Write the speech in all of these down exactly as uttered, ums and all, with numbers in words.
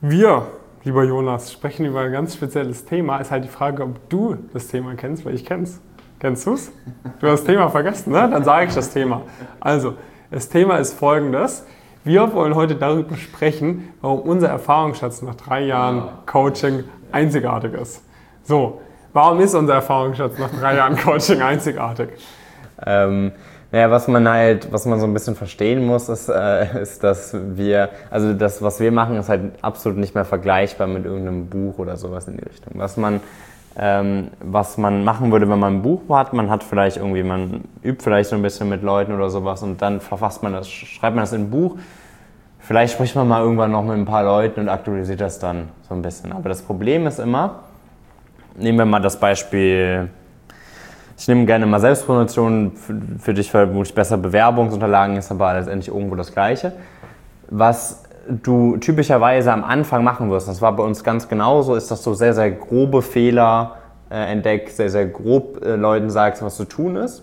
Wir, lieber Jonas, sprechen über ein ganz spezielles Thema. Ist halt die Frage, ob du das Thema kennst, weil ich kenn's. Kennst du's? Du hast das Thema vergessen, ne? Dann sage ich das Thema. Also, das Thema ist folgendes. Wir wollen heute darüber sprechen, warum unser Erfahrungsschatz nach drei Jahren Coaching einzigartig ist. So, warum ist unser Erfahrungsschatz nach drei Jahren Coaching einzigartig? Ähm, naja, was man halt, was man so ein bisschen verstehen muss, ist, äh, ist, dass wir, also das, was wir machen, ist halt absolut nicht mehr vergleichbar mit irgendeinem Buch oder sowas in die Richtung. Was man, ähm, was man machen würde, wenn man ein Buch hat, man hat vielleicht irgendwie, man übt vielleicht so ein bisschen mit Leuten oder sowas und dann verfasst man das, schreibt man das in ein Buch. Vielleicht spricht man mal irgendwann noch mit ein paar Leuten und aktualisiert das dann so ein bisschen. Aber das Problem ist immer, nehmen wir mal das Beispiel, ich nehme gerne mal Selbstpromotion, für dich vermutlich besser Bewerbungsunterlagen, ist aber letztendlich irgendwo das Gleiche. Was du typischerweise am Anfang machen wirst, das war bei uns ganz genauso, ist, dass du sehr, sehr grobe Fehler äh, entdeckst, sehr, sehr grob äh, Leuten sagst, was zu tun ist,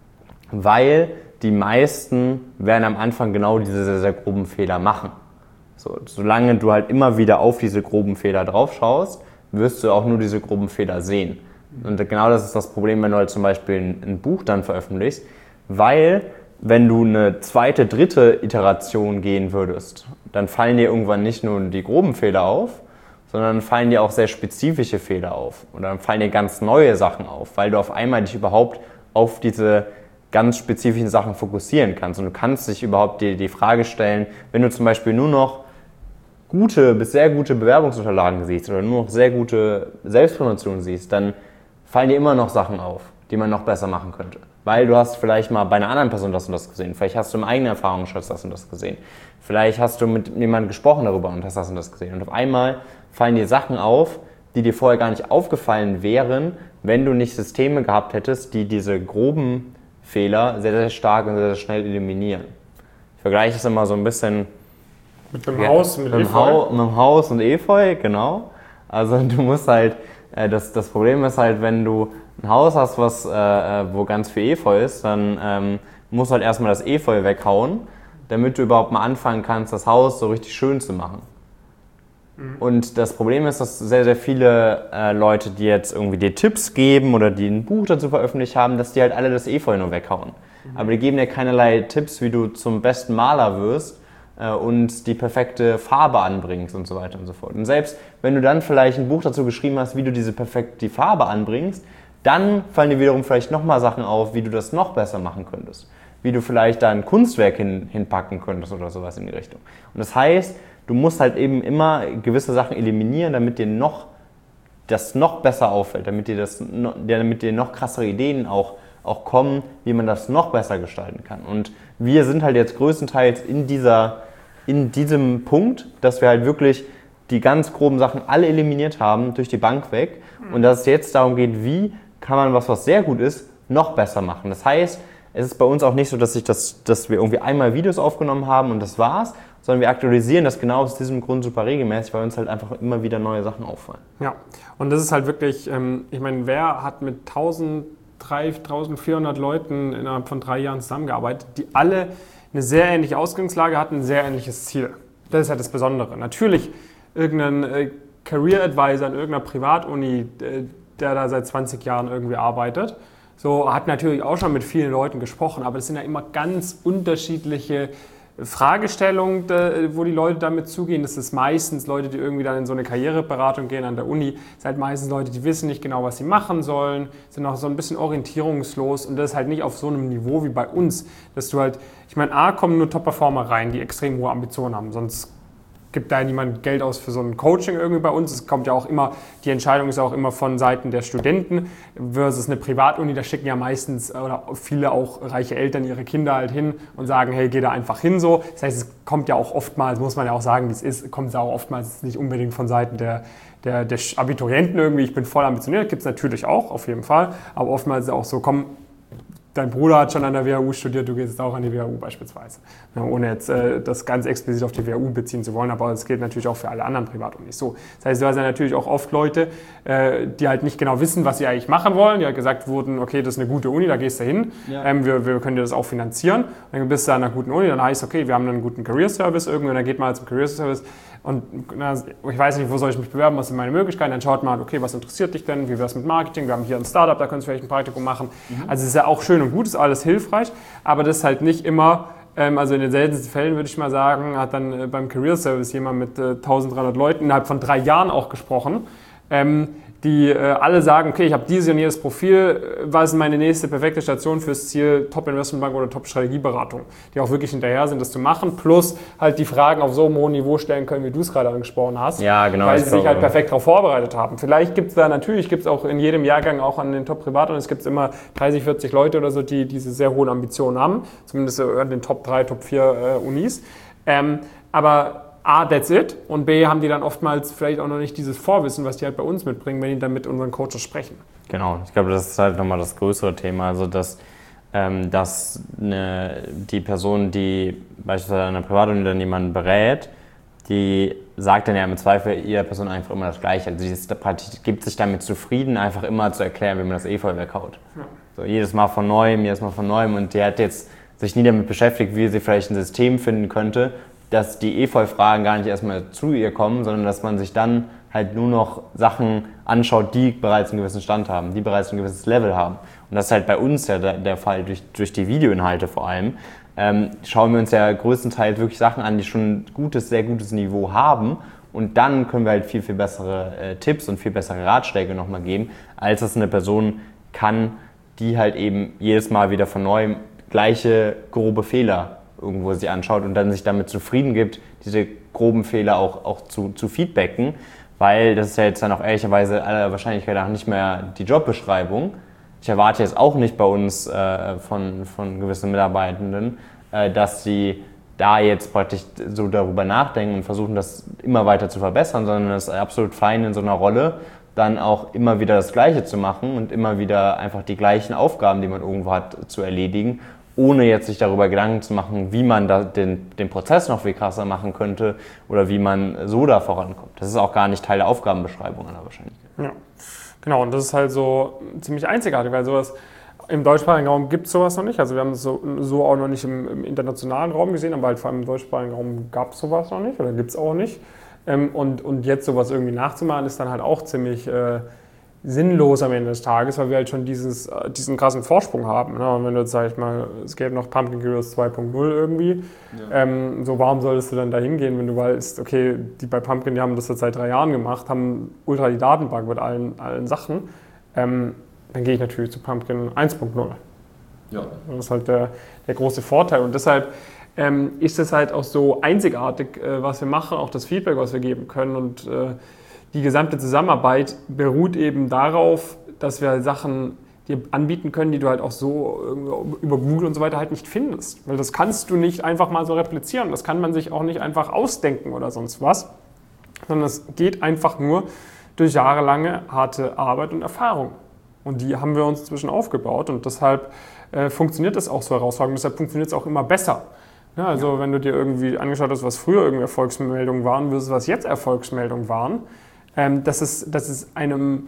weil die meisten werden am Anfang genau diese sehr, sehr groben Fehler machen. So, solange du halt immer wieder auf diese groben Fehler drauf schaust, wirst du auch nur diese groben Fehler sehen. Und genau das ist das Problem, wenn du halt zum Beispiel ein, ein Buch dann veröffentlichst, weil wenn du eine zweite, dritte Iteration gehen würdest, dann fallen dir irgendwann nicht nur die groben Fehler auf, sondern fallen dir auch sehr spezifische Fehler auf. Und dann fallen dir ganz neue Sachen auf, weil du auf einmal dich überhaupt auf diese ganz spezifischen Sachen fokussieren kannst. Und du kannst dich überhaupt die, die Frage stellen, wenn du zum Beispiel nur noch gute bis sehr gute Bewerbungsunterlagen siehst oder nur noch sehr gute Selbstpromotionen siehst, dann fallen dir immer noch Sachen auf, die man noch besser machen könnte. Weil du hast vielleicht mal bei einer anderen Person das und das gesehen, vielleicht hast du im eigenen Erfahrungsschatz das und das gesehen, vielleicht hast du mit jemandem gesprochen darüber und hast das und das gesehen. Und auf einmal fallen dir Sachen auf, die dir vorher gar nicht aufgefallen wären, wenn du nicht Systeme gehabt hättest, die diese groben Fehler sehr, sehr stark und sehr, sehr schnell eliminieren. Ich vergleiche das immer so ein bisschen mit dem Haus, mit, mit, mit, Efeu. mit dem Haus und Efeu, genau. Also du musst halt, äh, das, das Problem ist halt, wenn du ein Haus hast, was, äh, wo ganz viel Efeu ist, dann ähm, musst du halt erstmal das Efeu weghauen, damit du überhaupt mal anfangen kannst, das Haus so richtig schön zu machen. Mhm. Und das Problem ist, dass sehr, sehr viele äh, Leute, die jetzt irgendwie dir Tipps geben oder die ein Buch dazu veröffentlicht haben, dass die halt alle das Efeu nur weghauen. Mhm. Aber die geben dir keinerlei Tipps, wie du zum besten Maler wirst äh, und die perfekte Farbe anbringst und so weiter und so fort. Und selbst wenn du dann vielleicht ein Buch dazu geschrieben hast, wie du diese perfekt die Farbe anbringst, dann fallen dir wiederum vielleicht nochmal Sachen auf, wie du das noch besser machen könntest. Wie du vielleicht da ein Kunstwerk hin, hinpacken könntest oder sowas in die Richtung. Und das heißt, du musst halt eben immer gewisse Sachen eliminieren, damit dir noch das noch besser auffällt, damit dir, das, damit dir noch krassere Ideen auch, auch kommen, wie man das noch besser gestalten kann. Und wir sind halt jetzt größtenteils in, dieser, in diesem Punkt, dass wir halt wirklich die ganz groben Sachen alle eliminiert haben, durch die Bank weg. Und dass es jetzt darum geht, wie kann man was, was sehr gut ist, noch besser machen. Das heißt, es ist bei uns auch nicht so, dass, ich das, dass wir irgendwie einmal Videos aufgenommen haben und das war's, sondern wir aktualisieren das genau aus diesem Grund super regelmäßig, weil uns halt einfach immer wieder neue Sachen auffallen. Ja, und das ist halt wirklich, ähm, ich meine, wer hat mit eintausendvierhundert Leuten innerhalb von drei Jahren zusammengearbeitet, die alle eine sehr ähnliche Ausgangslage hatten, ein sehr ähnliches Ziel. Das ist halt das Besondere. Natürlich irgendein äh, Career Advisor in irgendeiner Privatuni, äh, der da seit zwanzig Jahren irgendwie arbeitet, so hat natürlich auch schon mit vielen Leuten gesprochen, aber das sind ja immer ganz unterschiedliche Fragestellungen, wo die Leute damit zugehen. Das ist meistens Leute, die irgendwie dann in so eine Karriereberatung gehen an der Uni. Das sind halt meistens Leute, die wissen nicht genau, was sie machen sollen, sind auch so ein bisschen orientierungslos und das ist halt nicht auf so einem Niveau wie bei uns, dass du halt, ich meine, A, kommen nur Top-Performer rein, die extrem hohe Ambitionen haben, sonst gibt da niemand Geld aus für so ein Coaching irgendwie bei uns. Es kommt ja auch immer, die Entscheidung ist auch immer von Seiten der Studenten versus eine Privatuni. Da schicken ja meistens oder viele auch reiche Eltern ihre Kinder halt hin und sagen, hey, geh da einfach hin so. Das heißt, es kommt ja auch oftmals, muss man ja auch sagen, wie es ist, kommt es auch oftmals nicht unbedingt von Seiten der, der, der Abiturienten irgendwie. Ich bin voll ambitioniert, gibt es natürlich auch, auf jeden Fall. Aber oftmals ist es auch so, komm, dein Bruder hat schon an der W H U studiert, du gehst jetzt auch an die W H U beispielsweise. Ja, ohne jetzt äh, das ganz explizit auf die W H U beziehen zu wollen, aber das gilt natürlich auch für alle anderen Privatunis so. Das heißt, du hast ja natürlich auch oft Leute, äh, die halt nicht genau wissen, was sie eigentlich machen wollen, die halt gesagt wurden, okay, das ist eine gute Uni, da gehst du hin, ja. ähm, wir, wir können dir das auch finanzieren. Und dann bist du an einer guten Uni, dann heißt okay, wir haben einen guten Career Service irgendwie, und dann geht man halt zum Career Service und na, ich weiß nicht, wo soll ich mich bewerben, was sind meine Möglichkeiten, dann schaut mal, okay, was interessiert dich denn, wie wäre es mit Marketing, wir haben hier ein Startup, da könntest du vielleicht ein Praktikum machen. Mhm. Also es ist ja auch schön und gut, ist alles hilfreich, aber das ist halt nicht immer, ähm, also in den seltensten Fällen würde ich mal sagen, hat dann äh, beim Career Service jemand mit äh, dreizehnhundert Leuten innerhalb von drei Jahren auch gesprochen, ähm, die äh, alle sagen, okay, ich habe dieses und jenes Profil, was ist meine nächste perfekte Station fürs Ziel Top-Investmentbank oder Top-Strategieberatung, die auch wirklich hinterher sind, das zu machen, plus halt die Fragen auf so einem hohen Niveau stellen können, wie du es gerade angesprochen hast, ja, genau, weil sie sich halt perfekt darauf vorbereitet haben. Vielleicht gibt es da, natürlich gibt es auch in jedem Jahrgang auch an den Top-Privat und es gibt immer dreißig, vierzig Leute oder so, die diese sehr hohen Ambitionen haben, zumindest in den Top drei, Top vier äh, Unis, ähm, aber A, that's it. Und B, haben die dann oftmals vielleicht auch noch nicht dieses Vorwissen, was die halt bei uns mitbringen, wenn die dann mit unseren Coaches sprechen. Genau, ich glaube, das ist halt nochmal das größere Thema. Also, dass, ähm, dass eine, die Person, die beispielsweise eine Privatunternehmen jemanden berät, die sagt dann ja im Zweifel ihrer Person einfach immer das Gleiche. Also, sie ist, gibt sich damit zufrieden, einfach immer zu erklären, wie man das Efeu weghaut. Ja. So, jedes Mal von neuem, jedes Mal von neuem. Und die hat jetzt sich nie damit beschäftigt, wie sie vielleicht ein System finden könnte, dass die Efeu-Fragen gar nicht erstmal zu ihr kommen, sondern dass man sich dann halt nur noch Sachen anschaut, die bereits einen gewissen Stand haben, die bereits ein gewisses Level haben. Und das ist halt bei uns ja der, der Fall, durch, durch die Videoinhalte vor allem. Ähm, schauen wir uns ja größtenteils wirklich Sachen an, die schon ein gutes, sehr gutes Niveau haben. Und dann können wir halt viel, viel bessere äh, Tipps und viel bessere Ratschläge nochmal geben, als es eine Person kann, die halt eben jedes Mal wieder von neuem gleiche grobe Fehler irgendwo sich anschaut und dann sich damit zufrieden gibt, diese groben Fehler auch, auch zu, zu feedbacken, weil das ist ja jetzt dann auch ehrlicherweise aller Wahrscheinlichkeit nach nicht mehr die Jobbeschreibung. Ich erwarte jetzt auch nicht bei uns äh, von, von gewissen Mitarbeitenden, äh, dass sie da jetzt praktisch so darüber nachdenken und versuchen, das immer weiter zu verbessern, sondern es ist absolut fein in so einer Rolle, dann auch immer wieder das Gleiche zu machen und immer wieder einfach die gleichen Aufgaben, die man irgendwo hat, zu erledigen, ohne jetzt sich darüber Gedanken zu machen, wie man da den, den Prozess noch viel krasser machen könnte oder wie man so da vorankommt. Das ist auch gar nicht Teil der Aufgabenbeschreibung aller Wahrscheinlichkeit. Ja, genau. Und das ist halt so ziemlich einzigartig, weil sowas im deutschsprachigen Raum gibt es sowas noch nicht. Also wir haben es so, so auch noch nicht im, im internationalen Raum gesehen, aber halt vor allem im deutschsprachigen Raum gab es sowas noch nicht oder gibt es auch nicht. Ähm, und, und jetzt sowas irgendwie nachzumachen, ist dann halt auch ziemlich äh, sinnlos am Ende des Tages, weil wir halt schon dieses, diesen krassen Vorsprung haben. Ne? Und wenn du jetzt, sag ich mal, es gäbe noch Pumpkin Curious zwei Punkt null irgendwie, ja. ähm, so warum solltest du dann da hingehen, wenn du weißt, okay, die bei Pumpkin, die haben das jetzt seit drei Jahren gemacht, haben ultra die Datenbank mit allen, allen Sachen, ähm, dann gehe ich natürlich zu Pumpkin eins Punkt null. Ja. Das ist halt der, der große Vorteil und deshalb ähm, ist es halt auch so einzigartig, äh, was wir machen, auch das Feedback, was wir geben können und äh, die gesamte Zusammenarbeit beruht eben darauf, dass wir Sachen dir anbieten können, die du halt auch so über Google und so weiter halt nicht findest. Weil das kannst du nicht einfach mal so replizieren. Das kann man sich auch nicht einfach ausdenken oder sonst was. Sondern es geht einfach nur durch jahrelange harte Arbeit und Erfahrung. Und die haben wir uns inzwischen aufgebaut und deshalb äh, funktioniert das auch so herausragend. Deshalb funktioniert es auch immer besser. Ja, also ja. Wenn du dir irgendwie angeschaut hast, was früher irgendwie Erfolgsmeldungen waren versus was jetzt Erfolgsmeldungen waren, ähm, das ist, das ist einem,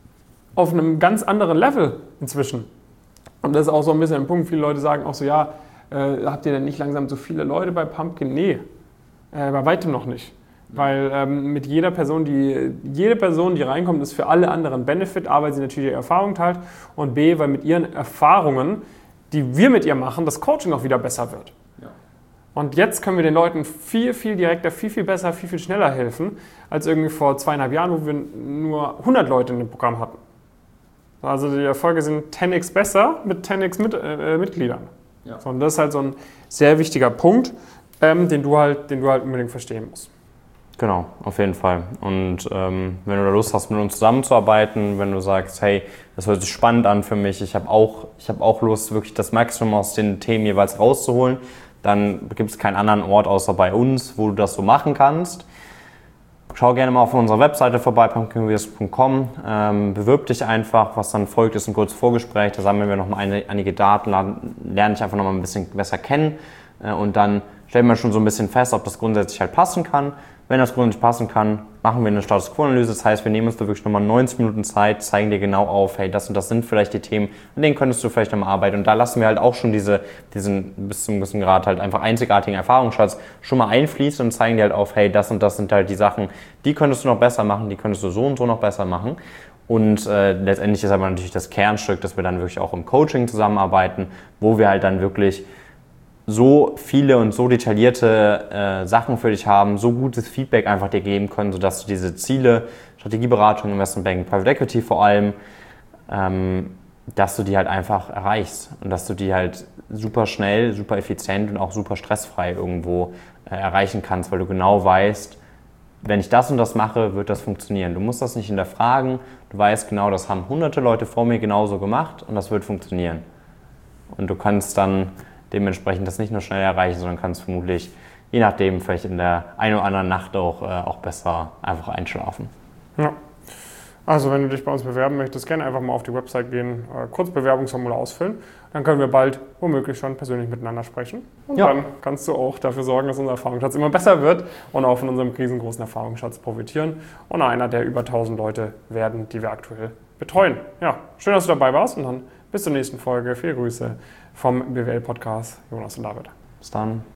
auf einem ganz anderen Level inzwischen. Und das ist auch so ein bisschen ein Punkt, viele Leute sagen auch so, ja, äh, habt ihr denn nicht langsam so viele Leute bei Pumpkin? Nee, äh, bei weitem noch nicht. Weil ähm, mit jeder Person, die, jede Person, die reinkommt, ist für alle anderen Benefit, A, weil sie natürlich ihre Erfahrung teilt und B, weil mit ihren Erfahrungen, die wir mit ihr machen, das Coaching auch wieder besser wird. Ja. Und jetzt können wir den Leuten viel, viel direkter, viel, viel besser, viel, viel schneller helfen, als irgendwie vor zweieinhalb Jahren, wo wir nur hundert Leute in dem Programm hatten. Also die Erfolge sind zehn x besser mit zehn x mit, äh, Mitgliedern. Ja. So, und das ist halt so ein sehr wichtiger Punkt, ähm, den, du halt, den du halt unbedingt verstehen musst. Genau, auf jeden Fall. Und ähm, wenn du da Lust hast, mit uns zusammenzuarbeiten, wenn du sagst, hey, das hört sich spannend an für mich, ich habe auch, ich hab auch Lust, wirklich das Maximum aus den Themen jeweils rauszuholen, dann gibt es keinen anderen Ort außer bei uns, wo du das so machen kannst. Schau gerne mal auf unserer Webseite vorbei, pumpkin curious punkt com, ähm, bewirb dich einfach, was dann folgt, ist ein kurzes Vorgespräch, da sammeln wir noch mal eine, einige Daten, lernen dich einfach noch mal ein bisschen besser kennen äh, und dann stellen wir schon so ein bisschen fest, ob das grundsätzlich halt passen kann. Wenn das grundsätzlich passen kann, machen wir eine Status Quo-Analyse. Das heißt, wir nehmen uns da wirklich nochmal neunzig Minuten Zeit, zeigen dir genau auf, hey, das und das sind vielleicht die Themen, an denen könntest du vielleicht nochmal arbeiten. Und da lassen wir halt auch schon diese, diesen bis zu einem gewissen Grad halt einfach einzigartigen Erfahrungsschatz schon mal einfließen und zeigen dir halt auf, hey, das und das sind halt die Sachen, die könntest du noch besser machen, die könntest du so und so noch besser machen. Und äh, letztendlich ist aber natürlich das Kernstück, dass wir dann wirklich auch im Coaching zusammenarbeiten, wo wir halt dann wirklich so viele und so detaillierte äh, Sachen für dich haben, so gutes Feedback einfach dir geben können, sodass du diese Ziele, Strategieberatung, Investmentbanking, Private Equity vor allem, ähm, dass du die halt einfach erreichst und dass du die halt super schnell, super effizient und auch super stressfrei irgendwo äh, erreichen kannst, weil du genau weißt, wenn ich das und das mache, wird das funktionieren. Du musst das nicht hinterfragen, du weißt genau, das haben hunderte Leute vor mir genauso gemacht und das wird funktionieren. Und du kannst dann dementsprechend das nicht nur schnell erreichen, sondern kannst vermutlich, je nachdem, vielleicht in der einen oder anderen Nacht auch, äh, auch besser einfach einschlafen. Ja. Also wenn du dich bei uns bewerben möchtest, gerne einfach mal auf die Website gehen, äh, kurz Bewerbungsformular ausfüllen. Dann können wir bald womöglich schon persönlich miteinander sprechen. Und ja. Dann kannst du auch dafür sorgen, dass unser Erfahrungsschatz immer besser wird und auch von unserem riesengroßen Erfahrungsschatz profitieren und einer der über tausend Leute werden, die wir aktuell betreuen. Ja, schön, dass du dabei warst und dann bis zur nächsten Folge. Viele Grüße vom B W L-Podcast, Jonas und David. Bis dann.